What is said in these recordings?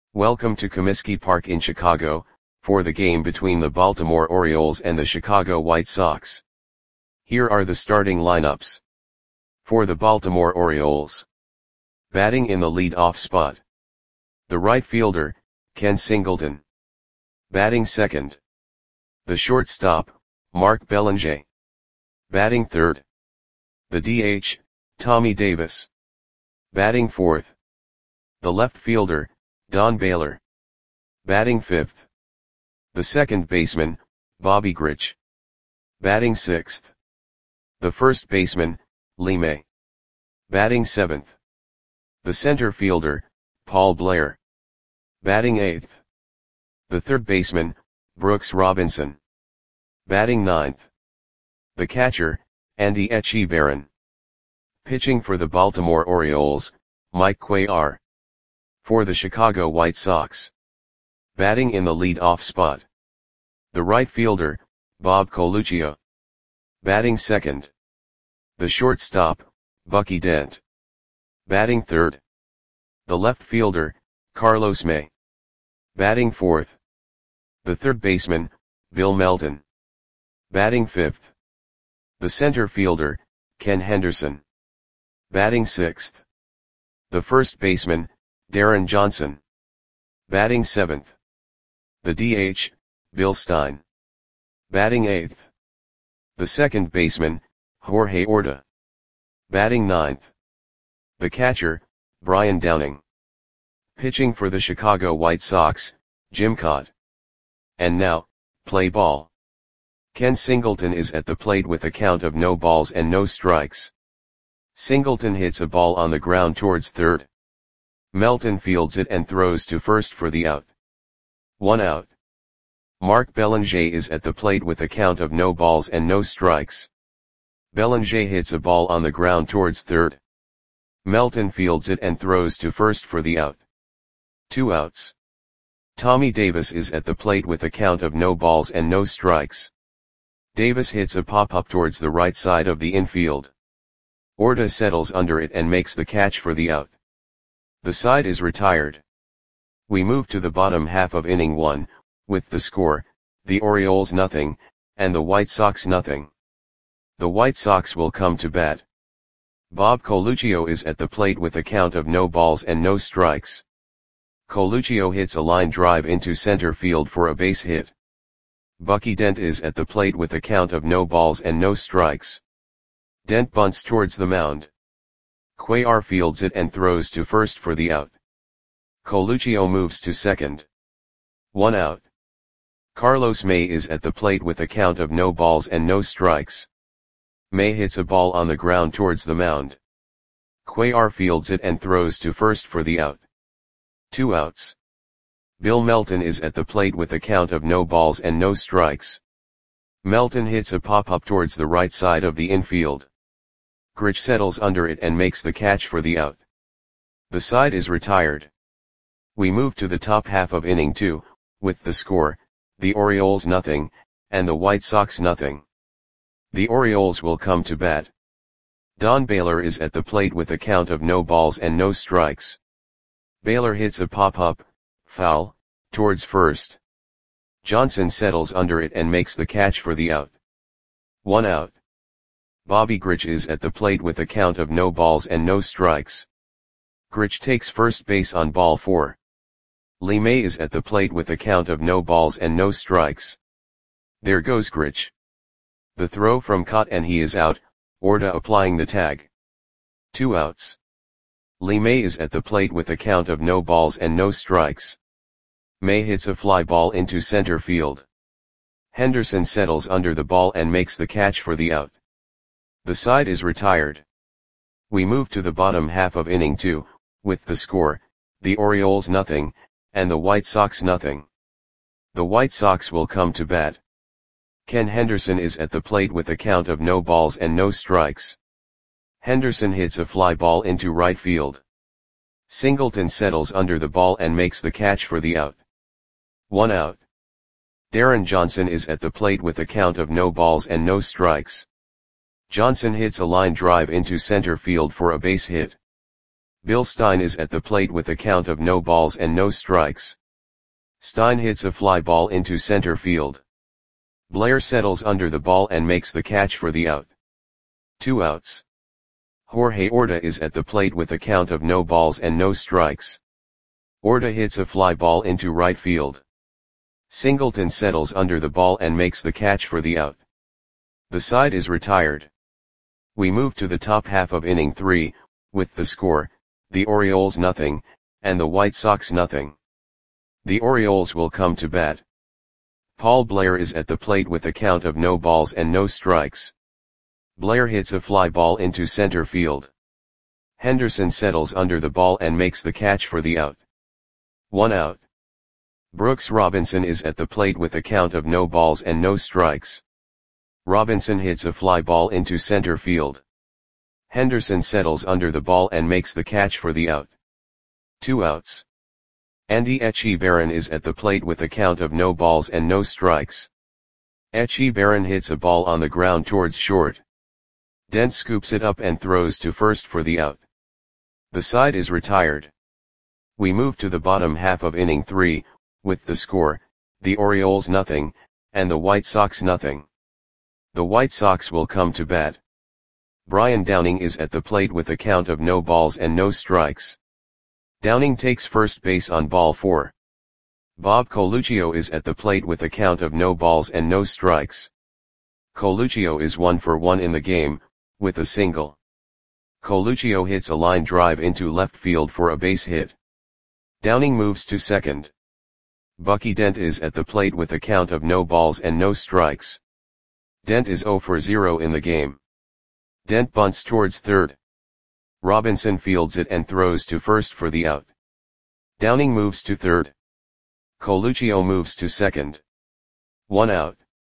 Welcome to Comiskey Park in Chicago, for the game between the Baltimore Orioles and the Chicago White Sox. Here are the starting lineups. For the Baltimore Orioles. Batting in the lead-off spot. The right fielder, Ken Singleton. Batting second. The shortstop, Mark Belanger. Batting third. The DH, Tommy Davis. Batting fourth. The left fielder, Don Baylor. Batting fifth. The second baseman, Bobby Grich. Batting sixth. The first baseman, Lee May. Batting seventh. The center fielder, Paul Blair. Batting eighth. The third baseman, Brooks Robinson. Batting ninth. The catcher, Andy Etchebarren. Pitching for the Baltimore Orioles, Mike Cuellar. For the Chicago White Sox. Batting in the lead-off spot. The right fielder, Bob Coluccio. Batting second. The shortstop, Bucky Dent. Batting third. The left fielder, Carlos May. Batting fourth. The third baseman, Bill Melton. Batting fifth. The center fielder, Ken Henderson. Batting sixth. The first baseman, Darren Johnson. Batting seventh. The DH, Bill Stein. Batting eighth. The second baseman, Jorge Orta. Batting ninth. The catcher, Brian Downing. Pitching for the Chicago White Sox, Jim Kaat. And now, play ball. Ken Singleton is at the plate with a count of no balls and no strikes. Singleton hits a ball on the ground towards third. Melton fields it and throws to first for the out. 1 out. Mark Belanger is at the plate with a count of no balls and no strikes. Belanger hits a ball on the ground towards third. Melton fields it and throws to first for the out. 2 outs. Tommy Davis is at the plate with a count of no balls and no strikes. Davis hits a pop-up towards the right side of the infield. Orta settles under it and makes the catch for the out. The side is retired. We move to the bottom half of inning 1, with the score, the Orioles nothing, and the White Sox nothing. The White Sox will come to bat. Bob Coluccio is at the plate with a count of no balls and no strikes. Coluccio hits a line drive into center field for a base hit. Bucky Dent is at the plate with a count of no balls and no strikes. Dent bunts towards the mound. Cuellar fields it and throws to first for the out. Coluccio moves to second. 1 out. Carlos May is at the plate with a count of no balls and no strikes. May hits a ball on the ground towards the mound. Cuellar fields it and throws to first for the out. 2 outs. Bill Melton is at the plate with a count of no balls and no strikes. Melton hits a pop-up towards the right side of the infield. Grich settles under it and makes the catch for the out. The side is retired. We move to the top half of inning 2, with the score, the Orioles nothing, and the White Sox nothing. The Orioles will come to bat. Don Baylor is at the plate with a count of no balls and no strikes. Baylor hits a pop-up, foul, towards first. Johnson settles under it and makes the catch for the out. 1 out. Bobby Grich is at the plate with a count of no balls and no strikes. Grich takes first base on ball 4. Lee May is at the plate with a count of no balls and no strikes. There goes Grich. The throw from Kaat and he is out, Orta applying the tag. 2 outs. Lee May is at the plate with a count of no balls and no strikes. May hits a fly ball into center field. Henderson settles under the ball and makes the catch for the out. The side is retired. We move to the bottom half of inning 2, with the score, the Orioles nothing, and the White Sox nothing. The White Sox will come to bat. Ken Henderson is at the plate with a count of no balls and no strikes. Henderson hits a fly ball into right field. Singleton settles under the ball and makes the catch for the out. 1 out. Darren Johnson is at the plate with a count of no balls and no strikes. Johnson hits a line drive into center field for a base hit. Bill Stein is at the plate with a count of no balls and no strikes. Stein hits a fly ball into center field. Blair settles under the ball and makes the catch for the out. 2 outs. Jorge Orta is at the plate with a count of no balls and no strikes. Orta hits a fly ball into right field. Singleton settles under the ball and makes the catch for the out. The side is retired. We move to the top half of inning 3, with the score, the Orioles nothing, and the White Sox nothing. The Orioles will come to bat. Paul Blair is at the plate with a count of no balls and no strikes. Blair hits a fly ball into center field. Henderson settles under the ball and makes the catch for the out. 1 out. Brooks Robinson is at the plate with a count of no balls and no strikes. Robinson hits a fly ball into center field. Henderson settles under the ball and makes the catch for the out. 2 outs. Andy Etchebarren is at the plate with a count of no balls and no strikes. Etchebarren hits a ball on the ground towards short. Dent scoops it up and throws to first for the out. The side is retired. We move to the bottom half of inning 3, with the score, the Orioles nothing, and the White Sox nothing. The White Sox will come to bat. Brian Downing is at the plate with a count of no balls and no strikes. Downing takes first base on ball 4. Bob Coluccio is at the plate with a count of no balls and no strikes. Coluccio is 1 for 1 in the game, with a single. Coluccio hits a line drive into left field for a base hit. Downing moves to second. Bucky Dent is at the plate with a count of no balls and no strikes. Dent is 0 for 0 in the game. Dent bunts towards third. Robinson fields it and throws to first for the out. Downing moves to third. Coluccio moves to second. 1 out.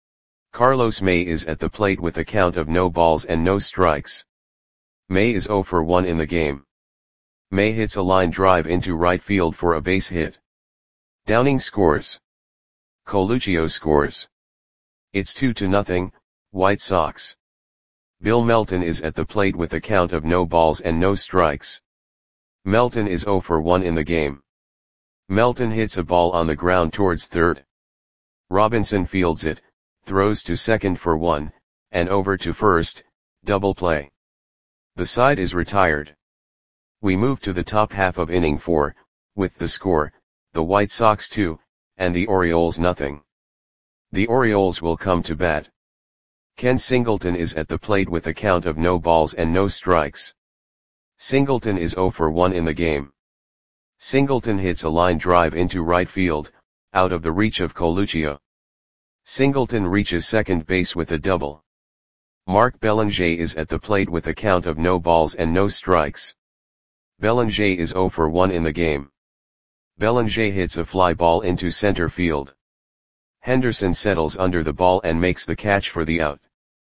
Carlos May is at the plate with a count of no balls and no strikes. May is 0 for 1 in the game. May hits a line drive into right field for a base hit. Downing scores. Coluccio scores. It's 2-0, White Sox. Bill Melton is at the plate with a count of no balls and no strikes. Melton is 0 for 1 in the game. Melton hits a ball on the ground towards third. Robinson fields it, throws to second for 1, and over to first, double play. The side is retired. We move to the top half of inning 4, with the score, the White Sox 2, and the Orioles nothing. The Orioles will come to bat. Ken Singleton is at the plate with a count of no balls and no strikes. Singleton is 0 for 1 in the game. Singleton hits a line drive into right field, out of the reach of Coluccio. Singleton reaches second base with a double. Mark Belanger is at the plate with a count of no balls and no strikes. Belanger is 0 for 1 in the game. Belanger hits a fly ball into center field. Henderson settles under the ball and makes the catch for the out.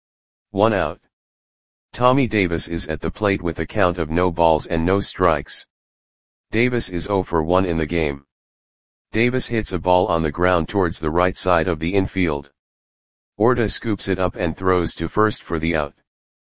1 out. Tommy Davis is at the plate with a count of no balls and no strikes. Davis is 0 for 1 in the game. Davis hits a ball on the ground towards the right side of the infield. Orta scoops it up and throws to first for the out.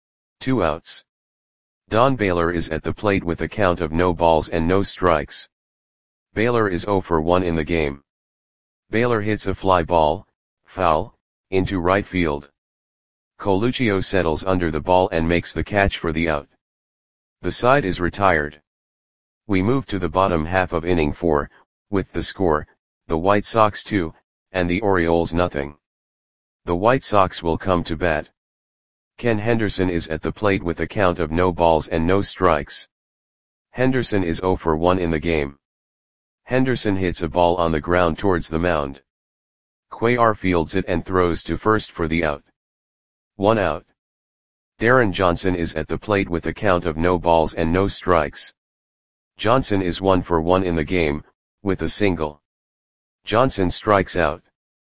2 outs. Don Baylor is at the plate with a count of no balls and no strikes. Baylor is 0 for 1 in the game. Baylor hits a fly ball, foul, into right field. Coluccio settles under the ball and makes the catch for the out. The side is retired. We move to the bottom half of inning 4, with the score, the White Sox 2, and the Orioles nothing. The White Sox will come to bat. Ken Henderson is at the plate with a count of no balls and no strikes. Henderson is 0 for 1 in the game. Henderson hits a ball on the ground towards the mound. Cuellar fields it and throws to first for the out. 1 out. Darren Johnson is at the plate with a count of no balls and no strikes. Johnson is 1 for 1 in the game, with a single. Johnson strikes out.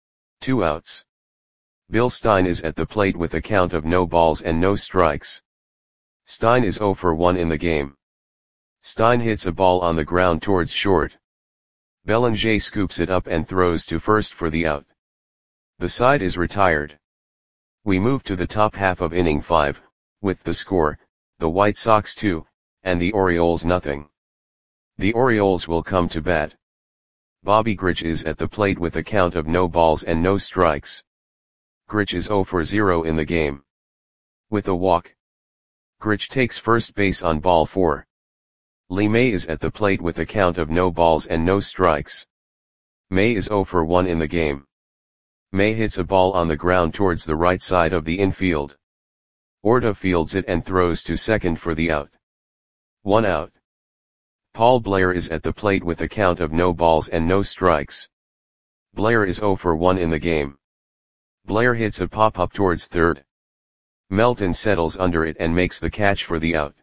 2 outs. Bill Stein is at the plate with a count of no balls and no strikes. Stein is 0 for 1 in the game. Stein hits a ball on the ground towards short. Belanger scoops it up and throws to first for the out. The side is retired. We move to the top half of inning 5, with the score, the White Sox 2, and the Orioles nothing. The Orioles will come to bat. Bobby Grich is at the plate with a count of no balls and no strikes. Grich is 0 for 0 in the game. With a walk. Grich takes first base on ball 4. Lee May is at the plate with a count of no balls and no strikes. May is 0 for 1 in the game. May hits a ball on the ground towards the right side of the infield. Orta fields it and throws to second for the out. 1 out. Paul Blair is at the plate with a count of no balls and no strikes. Blair is 0 for 1 in the game. Blair hits a pop-up towards third. Melton settles under it and makes the catch for the out.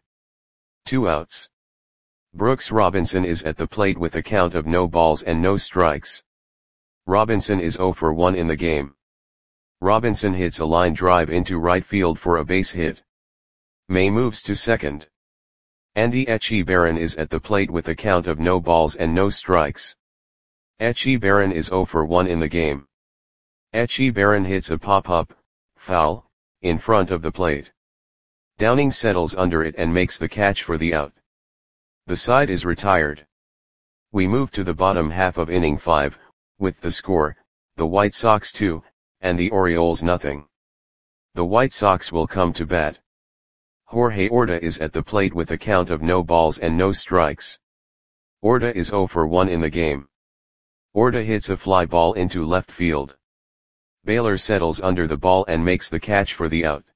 2 outs. Brooks Robinson is at the plate with a count of no balls and no strikes. Robinson is 0 for 1 in the game. Robinson hits a line drive into right field for a base hit. May moves to second. Andy Etchebarren is at the plate with a count of no balls and no strikes. Etchebarren is 0 for 1 in the game. Etchebarren hits a pop-up, foul, in front of the plate. Downing settles under it and makes the catch for the out. The side is retired. We move to the bottom half of inning 5, with the score, the White Sox 2, and the Orioles nothing. The White Sox will come to bat. Jorge Orta is at the plate with a count of no balls and no strikes. Orta is 0 for 1 in the game. Orta hits a fly ball into left field. Baylor settles under the ball and makes the catch for the out.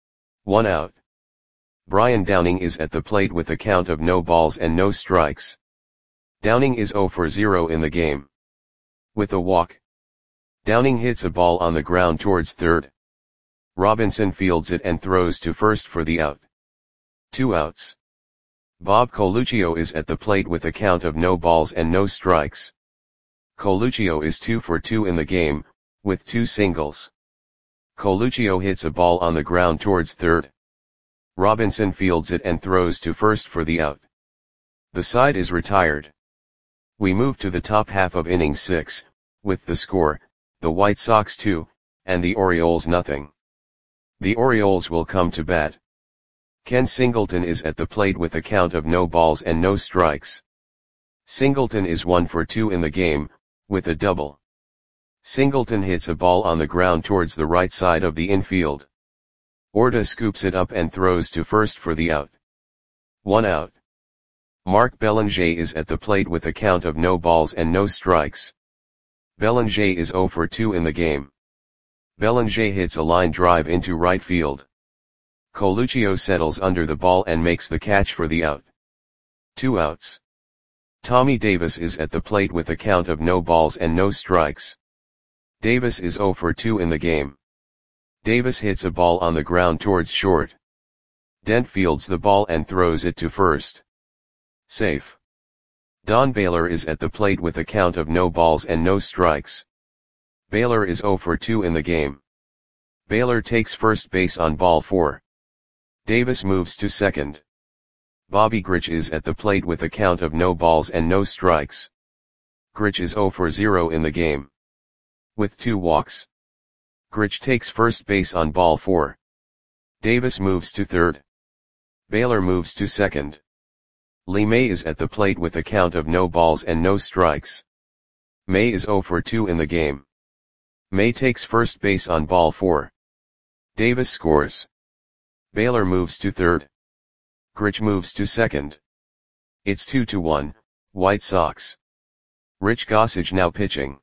1 out. Brian Downing is at the plate with a count of no balls and no strikes. Downing is 0 for 0 in the game. With a walk. Downing hits a ball on the ground towards third. Robinson fields it and throws to first for the out. 2 outs. Bob Coluccio is at the plate with a count of no balls and no strikes. Coluccio is 2 for 2 in the game, with 2 singles. Coluccio hits a ball on the ground towards third. Robinson fields it and throws to first for the out. The side is retired. We move to the top half of inning 6, with the score, the White Sox 2, and the Orioles nothing. The Orioles will come to bat. Ken Singleton is at the plate with a count of no balls and no strikes. Singleton is 1 for 2 in the game, with a double. Singleton hits a ball on the ground towards the right side of the infield. Orta scoops it up and throws to first for the out. 1 out. Mark Belanger is at the plate with a count of no balls and no strikes. Belanger is 0 for 2 in the game. Belanger hits a line drive into right field. Coluccio settles under the ball and makes the catch for the out. 2 outs. Tommy Davis is at the plate with a count of no balls and no strikes. Davis is 0 for 2 in the game. Davis hits a ball on the ground towards short. Dent fields the ball and throws it to first. Safe. Don Baylor is at the plate with a count of no balls and no strikes. Baylor is 0 for 2 in the game. Baylor takes first base on ball 4. Davis moves to second. Bobby Grich is at the plate with a count of no balls and no strikes. Grich is 0 for 0 in the game. With 2 walks. Grich takes first base on ball 4. Davis moves to third. Baylor moves to second. Lee May is at the plate with a count of no balls and no strikes. May is 0 for 2 in the game. May takes first base on ball 4. Davis scores. Baylor moves to third. Grich moves to second. It's 2-1, White Sox. Rich Gossage now pitching.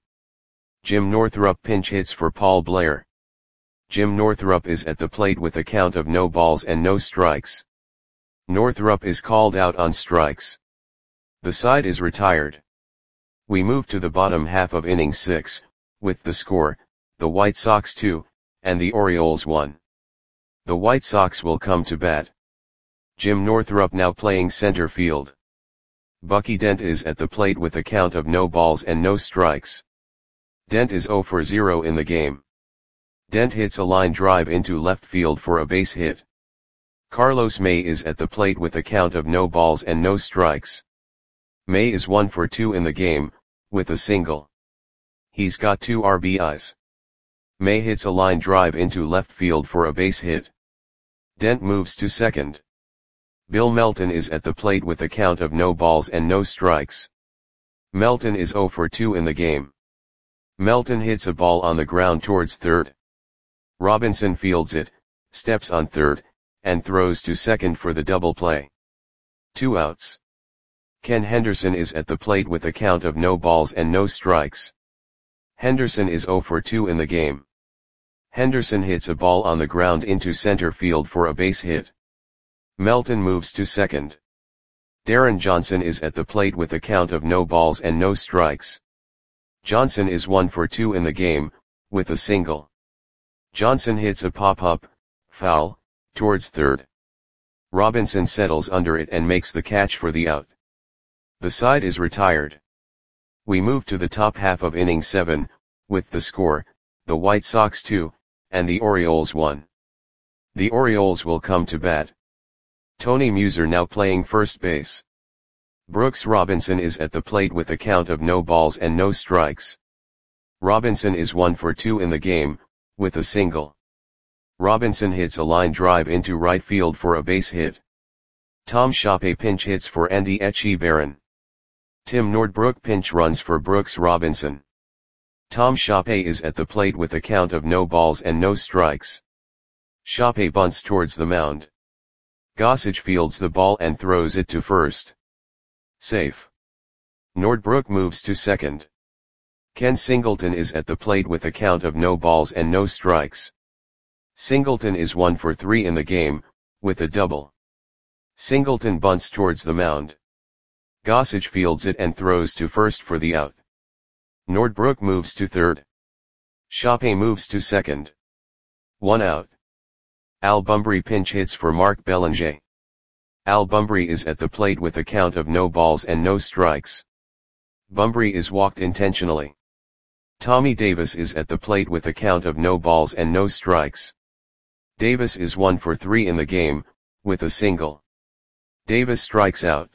Jim Northrup pinch hits for Paul Blair. Jim Northrup is at the plate with a count of no balls and no strikes. Northrup is called out on strikes. The side is retired. We move to the bottom half of inning 6, with the score, the White Sox 2, and the Orioles 1. The White Sox will come to bat. Jim Northrup now playing center field. Bucky Dent is at the plate with a count of no balls and no strikes. Dent is 0 for 0 in the game. Dent hits a line drive into left field for a base hit. Carlos May is at the plate with a count of no balls and no strikes. May is 1 for 2 in the game, with a single. He's got 2 RBIs. May hits a line drive into left field for a base hit. Dent moves to second. Bill Melton is at the plate with a count of no balls and no strikes. Melton is 0 for 2 in the game. Melton hits a ball on the ground towards third. Robinson fields it, steps on third, and throws to second for the double play. 2 outs. Ken Henderson is at the plate with a count of no balls and no strikes. Henderson is 0 for 2 in the game. Henderson hits a ball on the ground into center field for a base hit. Melton moves to second. Darren Johnson is at the plate with a count of no balls and no strikes. Johnson is 1 for 2 in the game, with a single. Johnson hits a pop-up, foul, towards third. Robinson settles under it and makes the catch for the out. The side is retired. We move to the top half of inning 7, with the score, the White Sox 2, and the Orioles 1. The Orioles will come to bat. Tony Muser now playing first base. Brooks Robinson is at the plate with a count of no balls and no strikes. Robinson is 1 for 2 in the game, with a single. Robinson hits a line drive into right field for a base hit. Tom Shoppe pinch hits for Andy Etchebarren. Tim Nordbrook pinch runs for Brooks Robinson. Tom Shoppe is at the plate with a count of no balls and no strikes. Shoppe bunts towards the mound. Gossage fields the ball and throws it to first. Safe. Nordbrook moves to second. Ken Singleton is at the plate with a count of no balls and no strikes. Singleton is 1 for 3 in the game, with a double. Singleton bunts towards the mound. Gossage fields it and throws to first for the out. Nordbrook moves to third. Shoppe moves to second. 1 out. Al Bumbry pinch hits for Mark Belanger. Al Bumbry is at the plate with a count of no balls and no strikes. Bumbry is walked intentionally. Tommy Davis is at the plate with a count of no balls and no strikes. Davis is 1 for 3 in the game, with a single. Davis strikes out.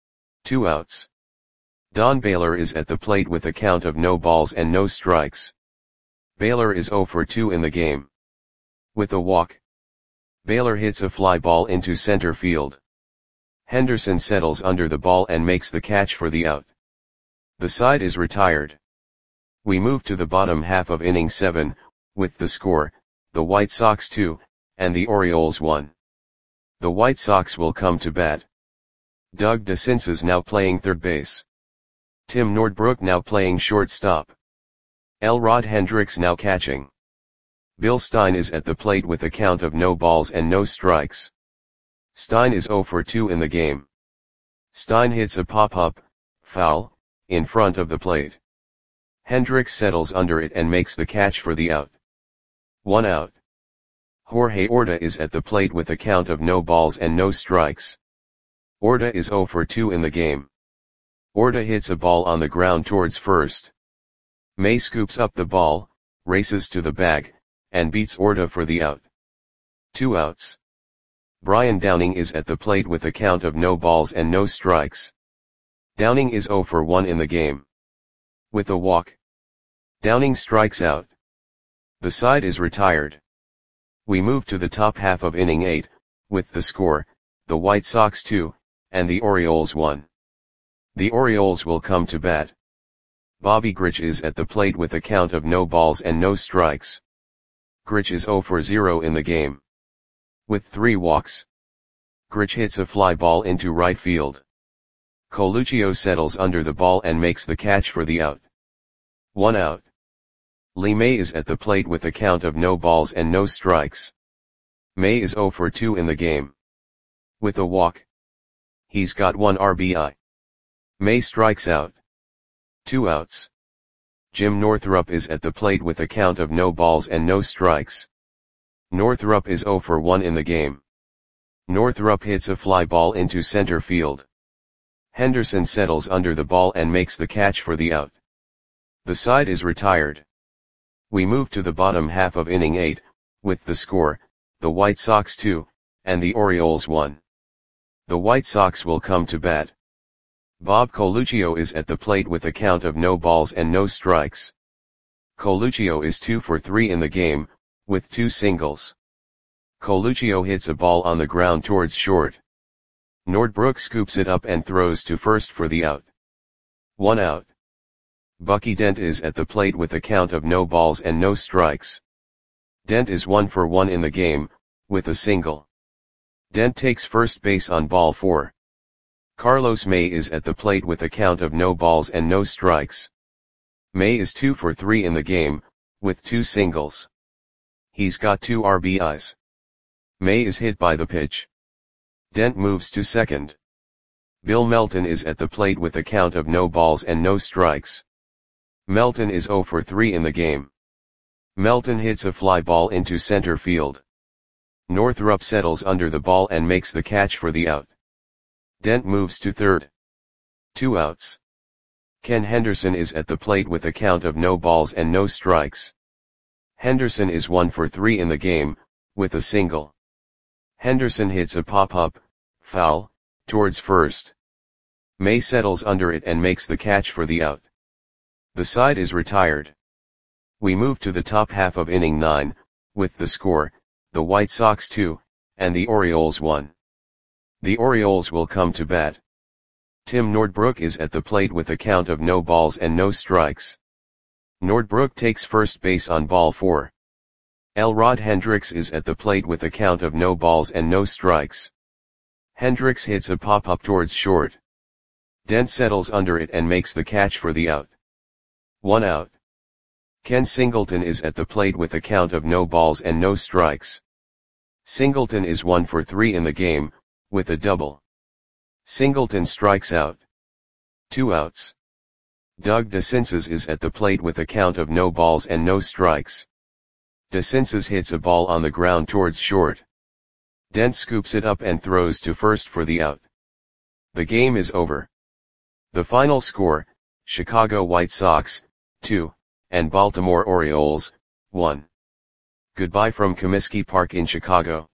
2 outs. Don Baylor is at the plate with a count of no balls and no strikes. Baylor is 0 for 2 in the game. With a walk. Baylor hits a fly ball into center field. Henderson settles under the ball and makes the catch for the out. The side is retired. We move to the bottom half of inning 7, with the score, the White Sox 2, and the Orioles 1. The White Sox will come to bat. Doug DeCinces now playing third base. Tim Nordbrook now playing shortstop. Elrod Hendricks now catching. Bill Stein is at the plate with a count of no balls and no strikes. Stein is 0 for 2 in the game. Stein hits a pop-up, foul, in front of the plate. Hendricks settles under it and makes the catch for the out. 1 out. Jorge Orta is at the plate with a count of no balls and no strikes. Orta is 0 for 2 in the game. Orta hits a ball on the ground towards first. May scoops up the ball, races to the bag, and beats Orta for the out. 2 outs. Brian Downing is at the plate with a count of no balls and no strikes. Downing is 0 for 1 in the game. With a walk. Downing strikes out. The side is retired. We move to the top half of inning 8, with the score, the White Sox 2, and the Orioles 1. The Orioles will come to bat. Bobby Grich is at the plate with a count of no balls and no strikes. Grich is 0 for 0 in the game. With 3 walks. Grich hits a fly ball into right field. Coluccio settles under the ball and makes the catch for the out. 1 out. Lee May is at the plate with a count of no balls and no strikes. May is 0 for 2 in the game. With a walk. He's got 1 RBI. May strikes out. 2 outs. Jim Northrup is at the plate with a count of no balls and no strikes. Northrup is 0 for 1 in the game. Northrup hits a fly ball into center field. Henderson settles under the ball and makes the catch for the out. The side is retired. We move to the bottom half of inning 8, with the score, the White Sox 2, and the Orioles 1. The White Sox will come to bat. Bob Coluccio is at the plate with a count of no balls and no strikes. Coluccio is 2 for 3 in the game, with 2 singles. Coluccio hits a ball on the ground towards short. Nordbrook scoops it up and throws to first for the out. 1 out. Bucky Dent is at the plate with a count of no balls and no strikes. Dent is 1 for 1 in the game, with a single. Dent takes first base on ball 4. Carlos May is at the plate with a count of no balls and no strikes. May is 2 for 3 in the game, with 2 singles. He's got 2 RBIs. May is hit by the pitch. Dent moves to second. Bill Melton is at the plate with a count of no balls and no strikes. Melton is 0 for 3 in the game. Melton hits a fly ball into center field. Northrup settles under the ball and makes the catch for the out. Dent moves to third. 2 outs. Ken Henderson is at the plate with a count of no balls and no strikes. Henderson is 1 for 3 in the game, with a single. Henderson hits a pop-up, foul, towards first. May settles under it and makes the catch for the out. The side is retired. We move to the top half of inning 9, with the score, the White Sox 2, and the Orioles 1. The Orioles will come to bat. Tim Nordbrook is at the plate with a count of no balls and no strikes. Nordbrook takes first base on ball 4. Elrod Hendricks is at the plate with a count of no balls and no strikes. Hendricks hits a pop-up towards short. Dent settles under it and makes the catch for the out. 1 out. Ken Singleton is at the plate with a count of no balls and no strikes. Singleton is 1 for 3 in the game, with a double. Singleton strikes out. 2 outs. Doug DeCinces is at the plate with a count of no balls and no strikes. DeCinces hits a ball on the ground towards short. Dent scoops it up and throws to first for the out. The game is over. The final score, Chicago White Sox, 2, and Baltimore Orioles, 1. Goodbye from Comiskey Park in Chicago.